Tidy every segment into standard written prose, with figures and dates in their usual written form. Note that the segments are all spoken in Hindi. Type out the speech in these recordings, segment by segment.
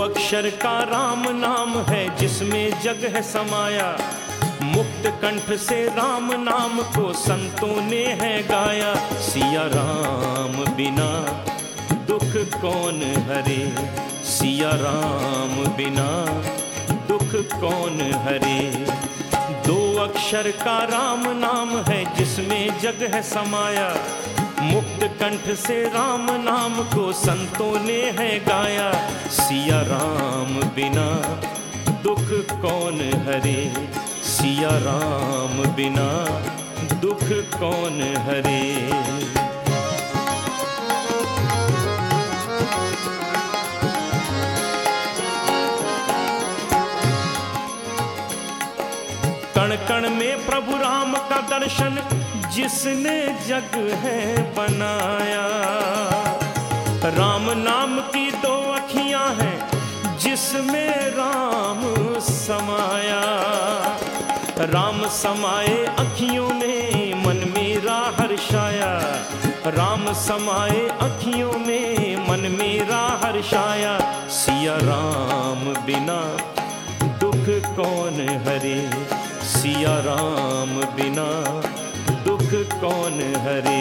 अक्षर का राम नाम है जिसमें जग है समाया। मुक्त कंठ से राम नाम को संतों ने है गाया। सिया राम बिना दुख कौन हरे, सिया राम बिना दुख कौन हरे। दो अक्षर का राम नाम है जिसमें जग है समाया। मुक्त कंठ से राम नाम को संतों ने है गाया। सिया राम बिना दुख कौन हरे, सिया राम बिना दुख कौन हरे। कण कण में प्रभु राम का दर्शन जिसने जग है बनाया। राम नाम की दो अखियां हैं जिसमें राम समाया। राम समाए अखियों में मन मेरा हर्षाया। राम समाए अखियों में मन मेरा हर्षाया। सिया राम बिना दुख कौन हरे, सिया राम बिना दुख कौन हरे।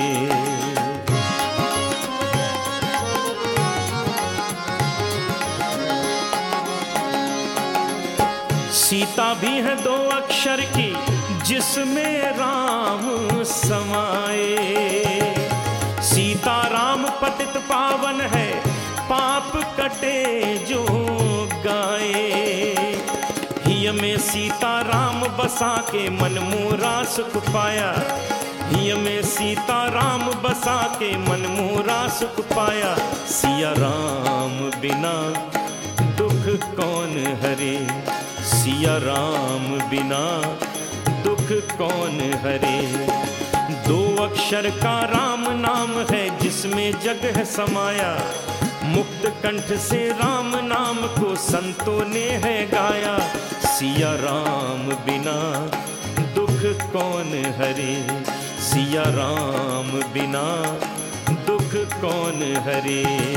सीता भी है दो अक्षर की जिसमें राम समाए। सीता राम पतित पावन है पाप कटे जो गाए। हिय में सीता राम बसा के मन मोरा सुख पाया। हिय में सीता राम बसा के मन मोरा सुख पाया। सिया राम बिना दुख कौन हरे, सिया राम बिना दुख कौन हरे। दो अक्षर का राम नाम है जिसमें जग है समाया। मुक्त कंठ से राम नाम को संतों ने है गाया। सिया राम बिना दुख कौन हरे, सिया राम बिना दुख कौन हरे।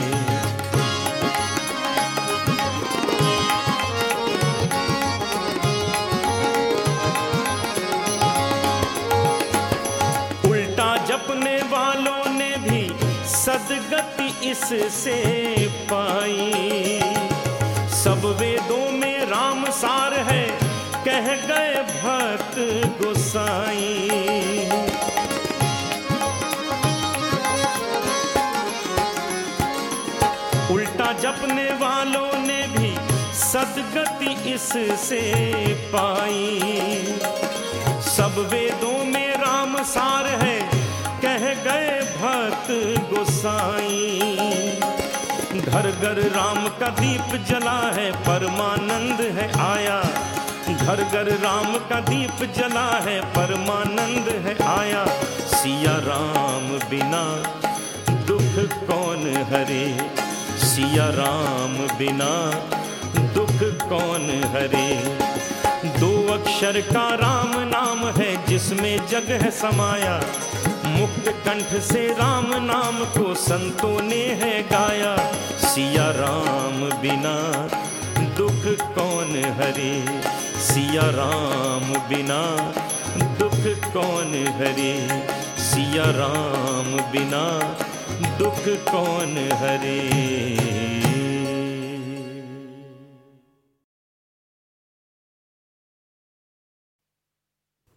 जपने वालों ने भी सदगति इससे पाई। सब वेदों में राम सार है कह गए भक्त गोसाई। उल्टा जपने वालों ने भी सदगति इससे पाई। सब वेदों में राम सार है कह गए भक्त गोसाई। घर घर राम का दीप जला है परमानंद है आया। घर घर राम का दीप जला है परमानंद है आया। सिया राम बिना दुख कौन हरे, सिया राम बिना दुख कौन हरे। दो अक्षर का राम नाम है जिसमें जग है समाया। मुक्त कंठ से राम नाम को संतों ने है गाया। सिया राम बिना दुख कौन हरे, सिया राम बिना दुख कौन हरे। सिया राम बिना दुख कौन हरे।